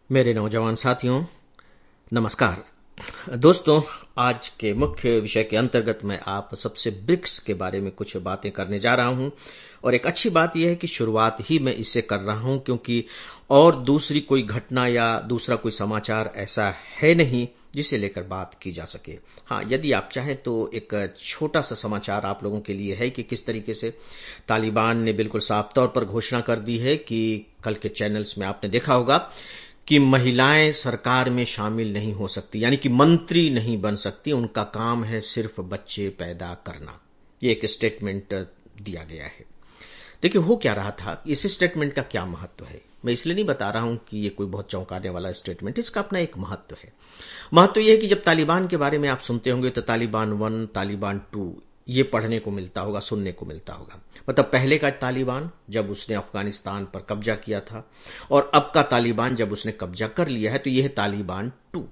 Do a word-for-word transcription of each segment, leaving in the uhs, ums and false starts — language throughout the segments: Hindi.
मेरे नौजवान साथियों, नमस्कार। दोस्तों, आज के मुख्य विषय के अंतर्गत मैं आप सबसे ब्रिक्स के बारे में कुछ बातें करने जा रहा हूं। और एक अच्छी बात यह है कि शुरुआत ही मैं इससे कर रहा हूं, क्योंकि और दूसरी कोई घटना या दूसरा कोई समाचार ऐसा है नहीं जिसे लेकर बात की जा सके। हाँ, यदि आप चाहें तो एक छोटा सा समाचार आप लोगों के लिए है कि किस तरीके से तालिबान ने बिल्कुल साफ तौर पर घोषणा कर दी है कि कल के चैनल्स में आपने देखा होगा कि महिलाएं सरकार में शामिल नहीं हो सकती, यानी कि मंत्री नहीं बन सकती, उनका काम है सिर्फ बच्चे पैदा करना। ये एक स्टेटमेंट दिया गया है। देखिए, हो क्या रहा था, इस स्टेटमेंट का क्या महत्व है। मैं इसलिए नहीं बता रहा हूं कि ये कोई बहुत चौंकाने वाला स्टेटमेंट, इसका अपना एक महत्व है। महत्व यह है कि जब तालिबान के बारे में आप सुनते होंगे तो तालिबान वन, तालिबान टू ये पढ़ने को मिलता होगा, सुनने को मिलता होगा। मतलब पहले का तालिबान जब उसने अफगानिस्तान पर कब्जा किया था, और अब का तालिबान जब उसने कब्जा कर लिया है, तो यह है तालिबान टू।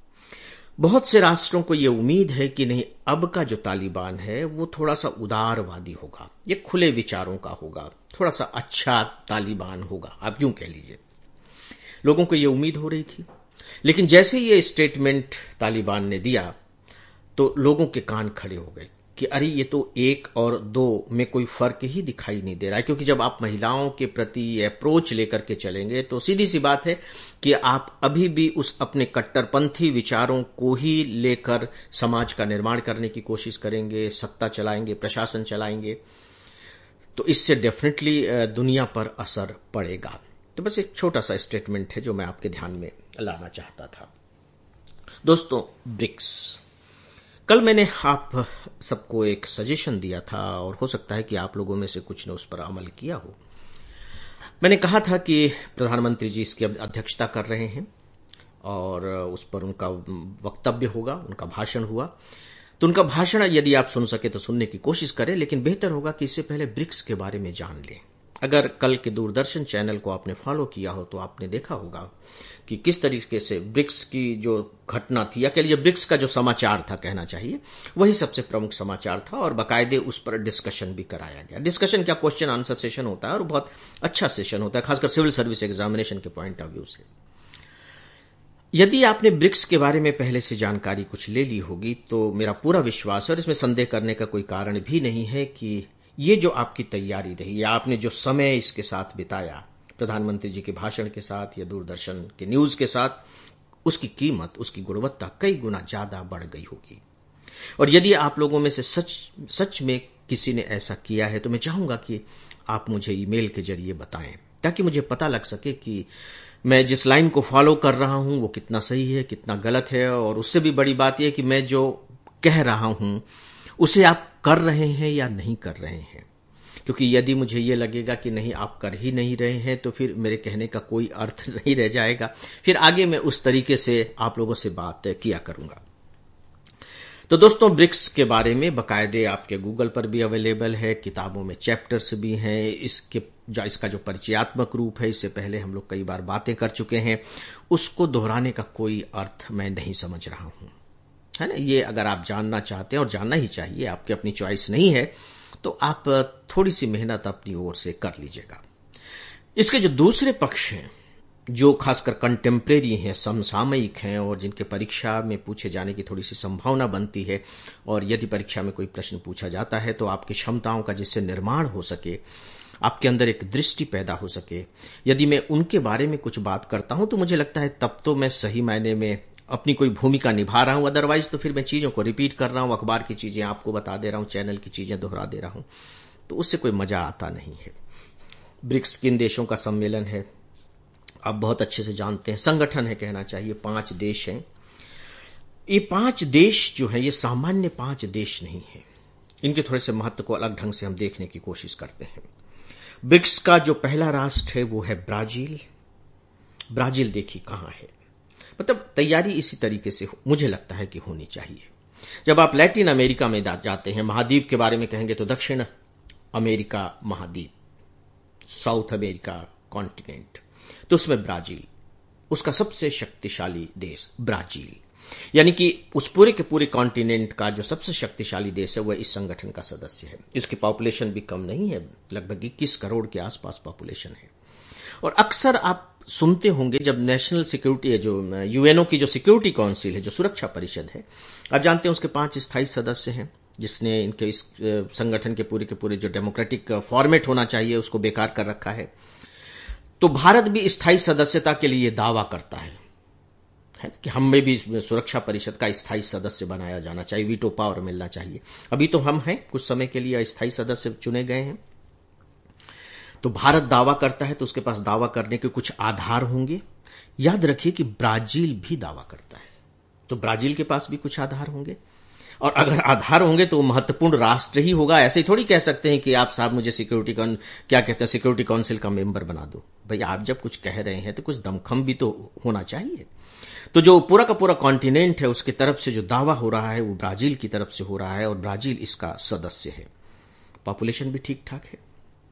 बहुत से राष्ट्रों को यह उम्मीद है कि नहीं, अब का जो तालिबान है वो थोड़ा सा उदारवादी होगा, ये खुले विचारों का होगा, थोड़ा सा अच्छा तालिबान होगा, आप यूं कह लीजिए। लोगों को यह उम्मीद हो रही थी, लेकिन जैसे ये स्टेटमेंट तालिबान ने दिया तो लोगों के कान खड़े हो गए कि अरे, ये तो एक और दो में कोई फर्क ही दिखाई नहीं दे रहा है। क्योंकि जब आप महिलाओं के प्रति अप्रोच लेकर के चलेंगे तो सीधी सी बात है कि आप अभी भी उस अपने कट्टरपंथी विचारों को ही लेकर समाज का निर्माण करने की कोशिश करेंगे, सत्ता चलाएंगे, प्रशासन चलाएंगे, तो इससे डेफिनेटली दुनिया पर असर पड़ेगा। तो बस एक छोटा सा स्टेटमेंट है जो मैं आपके ध्यान में लाना चाहता था। दोस्तों, ब्रिक्स, कल मैंने आप सबको एक सजेशन दिया था और हो सकता है कि आप लोगों में से कुछ ने उस पर अमल किया हो। मैंने कहा था कि प्रधानमंत्री जी इसकी अध्यक्षता कर रहे हैं और उस पर उनका वक्तव्य होगा, उनका भाषण हुआ। तो उनका भाषण यदि आप सुन सके तो सुनने की कोशिश करें, लेकिन बेहतर होगा कि इससे पहले ब्रिक्स के बारे में जान लें। अगर कल के दूरदर्शन चैनल को आपने फॉलो किया हो तो आपने देखा होगा कि किस तरीके से ब्रिक्स की जो घटना थी, या कह लीजिए ब्रिक्स का जो समाचार था, कहना चाहिए वही सबसे प्रमुख समाचार था, और बाकायदे उस पर डिस्कशन भी कराया गया। डिस्कशन क्या, क्वेश्चन आंसर सेशन होता है, और बहुत अच्छा सेशन होता है, खासकर सिविल सर्विस एग्जामिनेशन के पॉइंट ऑफ व्यू से। यदि आपने ब्रिक्स के बारे में पहले से जानकारी कुछ ले ली होगी तो मेरा पूरा विश्वास है, और इसमें संदेह करने का कोई कारण भी नहीं है, कि ये जो आपकी तैयारी रही या आपने जो समय इसके साथ बिताया, प्रधानमंत्री जी के भाषण के साथ या दूरदर्शन के न्यूज के साथ, उसकी कीमत, उसकी गुणवत्ता कई गुना ज्यादा बढ़ गई होगी। और यदि आप लोगों में से सच सच में किसी ने ऐसा किया है तो मैं चाहूंगा कि आप मुझे ईमेल के जरिए बताएं, ताकि मुझे पता लग सके कि मैं जिस लाइन को फॉलो कर रहा हूं वो कितना सही है, कितना गलत है। और उससे भी बड़ी बात यह कि मैं जो कह रहा हूं उसे आप कर रहे हैं या नहीं कर रहे हैं। क्योंकि यदि मुझे ये लगेगा कि नहीं, आप कर ही नहीं रहे हैं, तो फिर मेरे कहने का कोई अर्थ नहीं रह जाएगा। फिर आगे मैं उस तरीके से आप लोगों से बात किया करूंगा। तो दोस्तों, ब्रिक्स के बारे में बकायदे आपके गूगल पर भी अवेलेबल है, किताबों में चैप्टर्स भी हैं। इसके जो इसका जो परिचयात्मक रूप है, इससे पहले हम लोग कई बार बातें कर चुके हैं, उसको दोहराने का कोई अर्थ मैं नहीं समझ रहा हूं, है ना। ये अगर आप जानना चाहते हैं, और जानना ही चाहिए, आपकी अपनी चॉइस नहीं है, तो आप थोड़ी सी मेहनत अपनी ओर से कर लीजिएगा। इसके जो दूसरे पक्ष हैं, जो खासकर कंटेम्प्रेरी हैं, समसामयिक हैं, और जिनके परीक्षा में पूछे जाने की थोड़ी सी संभावना बनती है, और यदि परीक्षा में कोई प्रश्न पूछा जाता है तो आपकी क्षमताओं का जिससे निर्माण हो सके, आपके अंदर एक दृष्टि पैदा हो सके, यदि मैं उनके बारे में कुछ बात करता हूं तो मुझे लगता है तब तो मैं सही मायने में अपनी कोई भूमिका निभा रहा हूं। अदरवाइज तो फिर मैं चीजों को रिपीट कर रहा हूं, अखबार की चीजें आपको बता दे रहा हूं, चैनल की चीजें दोहरा दे रहा हूं, तो उससे कोई मजा आता नहीं है। ब्रिक्स किन देशों का सम्मेलन है आप बहुत अच्छे से जानते हैं, संगठन है कहना चाहिए, पांच देश हैं। ये पांच देश जो है, ये सामान्य पांच देश नहीं है, इनके थोड़े से महत्व को अलग ढंग से हम देखने की कोशिश करते हैं। ब्रिक्स का जो पहला राष्ट्र है वो है ब्राजील। ब्राजील देखिए कहां है, मतलब तैयारी इसी तरीके से मुझे लगता है कि होनी चाहिए। जब आप लैटिन अमेरिका में जाते हैं, महाद्वीप के बारे में कहेंगे तो दक्षिण अमेरिका महाद्वीप, साउथ अमेरिका कॉन्टिनेंट, तो उसमें ब्राजील उसका सबसे शक्तिशाली देश ब्राजील, यानी कि उस पूरे के पूरे कॉन्टिनेंट का जो सबसे शक्तिशाली देश है वह इस संगठन का सदस्य है। इसकी पॉपुलेशन भी कम नहीं है, लगभग इक्कीस करोड़ के आसपास पॉपुलेशन है। और अक्सर आप सुनते होंगे जब नेशनल सिक्योरिटी है, जो यूएनओ की जो सिक्योरिटी काउंसिल है, जो सुरक्षा परिषद है, आप जानते हैं उसके पांच स्थायी सदस्य हैं, जिसने इनके इस संगठन के पूरे के पूरे जो डेमोक्रेटिक फॉर्मेट होना चाहिए उसको बेकार कर रखा है। तो भारत भी स्थायी सदस्यता के लिए दावा करता है, है कि हमें भी सुरक्षा परिषद का स्थायी सदस्य बनाया जाना चाहिए, वीटो पावर मिलना चाहिए। अभी तो हम हैं, कुछ समय के लिए अस्थायी सदस्य चुने गए हैं। तो भारत दावा करता है तो उसके पास दावा करने के कुछ आधार होंगे। याद रखिए कि ब्राजील भी दावा करता है, तो ब्राजील के पास भी कुछ आधार होंगे, और अगर आधार होंगे तो महत्वपूर्ण राष्ट्र ही होगा। ऐसे ही थोड़ी कह सकते हैं कि आप साहब मुझे सिक्योरिटी क्या कहते हैं सिक्योरिटी काउंसिल का मेंबर बना दो। भाई आप जब कुछ कह रहे हैं तो कुछ दमखम भी तो होना चाहिए। तो जो पूरा का पूरा कॉन्टिनेंट है उसकी तरफ से जो दावा हो रहा है वो ब्राजील की तरफ से हो रहा है, और ब्राजील इसका सदस्य है। पॉपुलेशन भी ठीक ठाक है।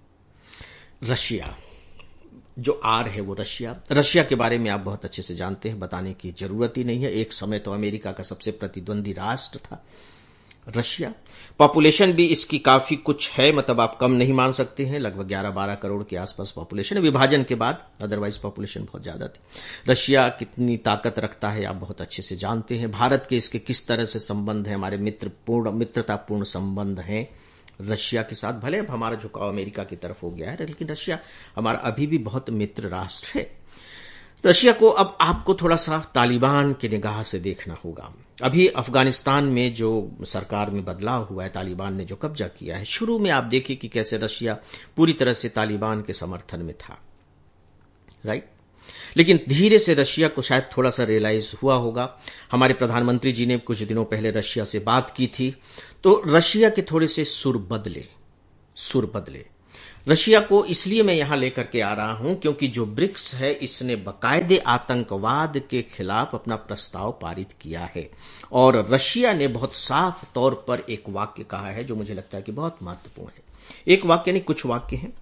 रशिया जो आर है वो रशिया रशिया के बारे में आप बहुत अच्छे से जानते हैं, बताने की जरूरत ही नहीं है। एक समय तो अमेरिका का सबसे प्रतिद्वंदी राष्ट्र था रशिया। पॉपुलेशन भी इसकी काफी कुछ है, मतलब आप कम नहीं मान सकते हैं, लगभग ग्यारह बारह करोड़ के आसपास पॉपुलेशन है विभाजन के बाद, अदरवाइज पॉपुलेशन बहुत ज्यादा थी। रशिया कितनी ताकत रखता है आप बहुत अच्छे से जानते हैं। भारत के इसके किस तरह से संबंध है, हमारे मित्रपूर्ण मित्रतापूर्ण संबंध हैं रशिया के साथ। भले अब हमारा झुकाव अमेरिका की तरफ हो गया है, लेकिन रशिया हमारा अभी भी बहुत मित्र राष्ट्र है। रशिया को अब आपको थोड़ा सा तालिबान की निगाह से देखना होगा। अभी अफगानिस्तान में जो सरकार में बदलाव हुआ है, तालिबान ने जो कब्जा किया है, शुरू में आप देखिए कि कैसे रशिया पूरी तरह से तालिबान के समर्थन में था, राइट। लेकिन धीरे से रशिया को शायद थोड़ा सा रियलाइज हुआ होगा। हमारे प्रधानमंत्री जी ने कुछ दिनों पहले रशिया से बात की थी, तो रशिया के थोड़े से सुर बदले सुर बदले रशिया को इसलिए मैं यहां लेकर के आ रहा हूं क्योंकि जो ब्रिक्स है इसने बाकायदे आतंकवाद के खिलाफ अपना प्रस्ताव पारित किया है, और रशिया ने बहुत साफ तौर पर एक वाक्य कहा है जो मुझे लगता है कि बहुत महत्वपूर्ण है। एक वाक्य नहीं, कुछ वाक्य हैं।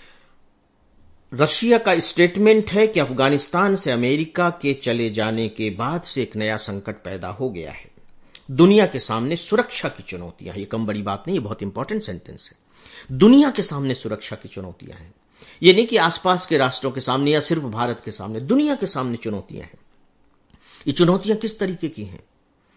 रशिया का स्टेटमेंट है कि अफगानिस्तान से अमेरिका के चले जाने के बाद से एक नया संकट पैदा हो गया है। दुनिया के सामने सुरक्षा की चुनौतियां, ये कम बड़ी बात नहीं, ये बहुत इंपॉर्टेंट सेंटेंस है। दुनिया के सामने सुरक्षा की चुनौतियां हैं। ये नहीं कि आसपास के राष्ट्रों के सामने या सिर्फ भारत के सामने, दुनिया के सामने चुनौतियां हैं। ये चुनौतियां किस तरीके की हैं?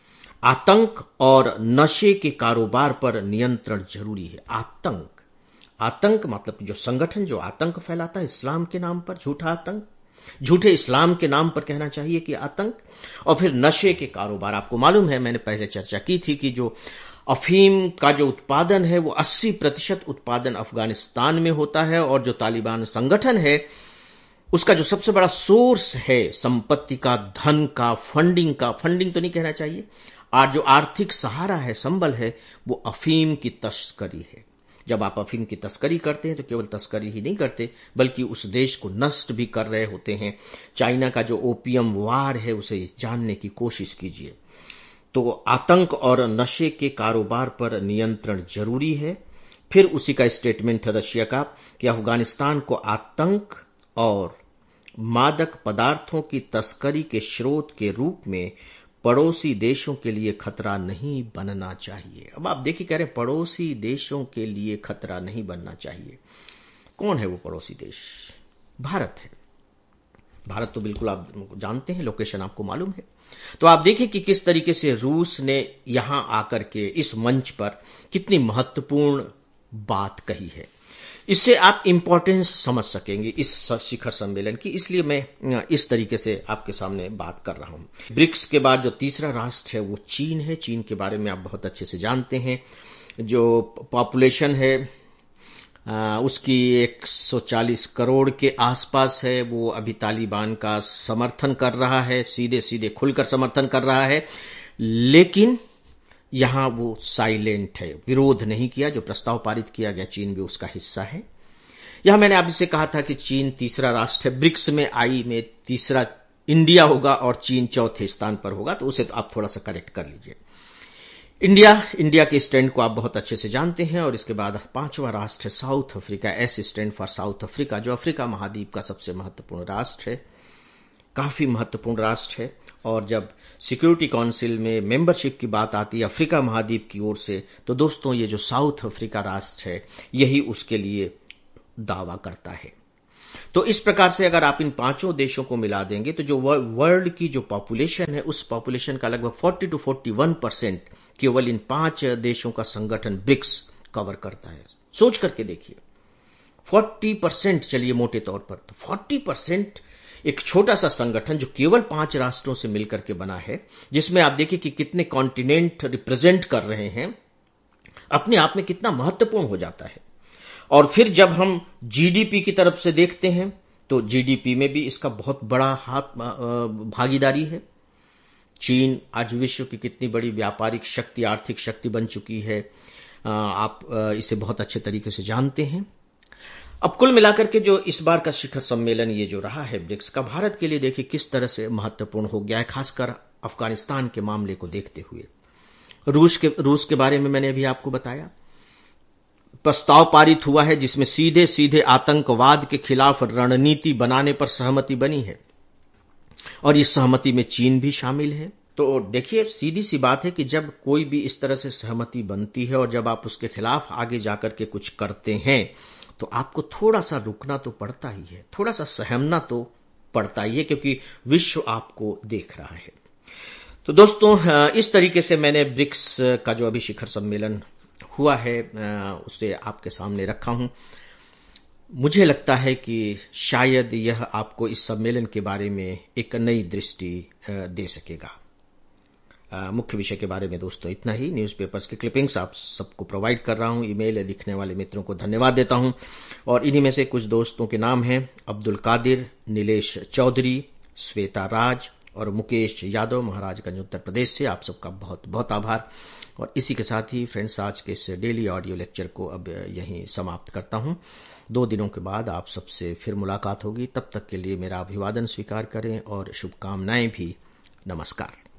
आतंक और नशे के कारोबार पर नियंत्रण जरूरी है। आतंक आतंक मतलब जो संगठन जो आतंक फैलाता है इस्लाम के नाम पर, झूठा आतंक, झूठे इस्लाम के नाम पर कहना चाहिए कि आतंक, और फिर नशे के कारोबार। आपको मालूम है, मैंने पहले चर्चा की थी कि जो अफीम का जो उत्पादन है वो अस्सी प्रतिशत उत्पादन अफगानिस्तान में होता है, और जो तालिबान संगठन है उसका जो सबसे बड़ा सोर्स है संपत्ति का, धन का, फंडिंग का, फंडिंग तो नहीं कहना चाहिए, और जो आर्थिक सहारा है, संबल है, वो अफीम की तस्करी है। जब आप अफीम की तस्करी करते हैं तो केवल तस्करी ही नहीं करते बल्कि उस देश को नष्ट भी कर रहे होते हैं। चाइना का जो ओपियम वार है उसे जानने की कोशिश कीजिए। तो आतंक और नशे के कारोबार पर नियंत्रण जरूरी है। फिर उसी का स्टेटमेंट है रशिया का कि अफगानिस्तान को आतंक और मादक पदार्थों की तस्करी के स्रोत के रूप में पड़ोसी देशों के लिए खतरा नहीं बनना चाहिए। अब आप देखिए, कह रहे पड़ोसी देशों के लिए खतरा नहीं बनना चाहिए। कौन है वो पड़ोसी देश? भारत है। भारत तो बिल्कुल आप जानते हैं, लोकेशन आपको मालूम है। तो आप देखिए कि किस तरीके से रूस ने यहां आकर के इस मंच पर कितनी महत्वपूर्ण बात कही है। इससे आप इंपॉर्टेंस समझ सकेंगे इस शिखर सम्मेलन की, इसलिए मैं इस तरीके से आपके सामने बात कर रहा हूं। ब्रिक्स के बाद जो तीसरा राष्ट्र है वो चीन है। चीन के बारे में आप बहुत अच्छे से जानते हैं। जो पॉपुलेशन है आ, उसकी एक सौ चालीस करोड़ के आसपास है। वो अभी तालिबान का समर्थन कर रहा है, सीधे सीधे खुलकर समर्थन कर रहा है, लेकिन यहां वो साइलेंट है, विरोध नहीं किया। जो प्रस्ताव पारित किया गया चीन भी उसका हिस्सा है। यहां मैंने आपसे कहा था कि चीन तीसरा राष्ट्र है। ब्रिक्स में आई में तीसरा इंडिया होगा और चीन चौथे स्थान पर होगा, तो उसे तो आप थोड़ा सा करेक्ट कर लीजिए। इंडिया इंडिया के स्टैंड को आप बहुत अच्छे से जानते हैं। और इसके बाद पांचवा राष्ट्र है South Africa. S stand for South Africa, जो अफ्रीका महाद्वीप का सबसे महत्वपूर्ण राष्ट्र है, काफी महत्वपूर्ण राष्ट्र है। और जब सिक्योरिटी काउंसिल में मेंबरशिप की बात आती है अफ्रीका महाद्वीप की ओर से, तो दोस्तों ये जो साउथ अफ्रीका राष्ट्र है यही उसके लिए दावा करता है। तो इस प्रकार से अगर आप इन पांचों देशों को मिला देंगे तो जो वर्ल्ड की जो पॉपुलेशन है उस पॉपुलेशन का लगभग चालीस टू इकतालीस परसेंट केवल इन पांच देशों का संगठन ब्रिक्स कवर करता है। सोच करके देखिए, चालीस परसेंट, चलिए मोटे तौर पर, तो चालीस परसेंट एक छोटा सा संगठन जो केवल पांच राष्ट्रों से मिलकर के बना है, जिसमें आप देखिए कि कितने कॉन्टिनेंट रिप्रेजेंट कर रहे हैं, अपने आप में कितना महत्वपूर्ण हो जाता है। और फिर जब हम जीडीपी की तरफ से देखते हैं तो जीडीपी में भी इसका बहुत बड़ा हाथ भागीदारी है। चीन आज विश्व की कितनी बड़ी व्यापारिक शक्ति, आर्थिक शक्ति बन चुकी है, आप इसे बहुत अच्छे तरीके से जानते हैं। अब कुल मिलाकर के जो इस बार का शिखर सम्मेलन ये जो रहा है ब्रिक्स का, भारत के लिए देखिए किस तरह से महत्वपूर्ण हो गया है, खासकर अफगानिस्तान के मामले को देखते हुए। रूस के रूस के बारे में मैंने अभी आपको बताया, प्रस्ताव पारित हुआ है जिसमें सीधे सीधे आतंकवाद के खिलाफ रणनीति बनाने पर सहमति बनी है और इस सहमति में चीन भी शामिल है। तो देखिए, सीधी सी बात है कि जब कोई भी इस तरह से सहमति बनती है और जब आप उसके खिलाफ आगे जाकर के कुछ करते हैं तो आपको थोड़ा सा रुकना तो पड़ता ही है, थोड़ा सा सहमना तो पड़ता ही है, क्योंकि विश्व आपको देख रहा है। तो दोस्तों, इस तरीके से मैंने ब्रिक्स का जो अभी शिखर सम्मेलन हुआ है उसे आपके सामने रखा हूं। मुझे लगता है कि शायद यह आपको इस सम्मेलन के बारे में एक नई दृष्टि दे सकेगा। मुख्य विषय के बारे में दोस्तों इतना ही। न्यूज़पेपर्स के क्लिपिंग्स आप सबको प्रोवाइड कर रहा हूं। ईमेल लिखने वाले मित्रों को धन्यवाद देता हूं और इन्हीं में से कुछ दोस्तों के नाम हैं अब्दुल कादिर, नीलेश चौधरी, श्वेता राज और मुकेश यादव, महाराजगंज उत्तर प्रदेश से। आप सबका बहुत बहुत आभार। और इसी के साथ ही फ्रेंड्स, आज के इस डेली ऑडियो लेक्चर को अब यहीं समाप्त करता हूं। दो दिनों के बाद आप सबसे फिर मुलाकात होगी। तब तक के लिए मेरा अभिवादन स्वीकार करें और शुभकामनाएं भी। नमस्कार।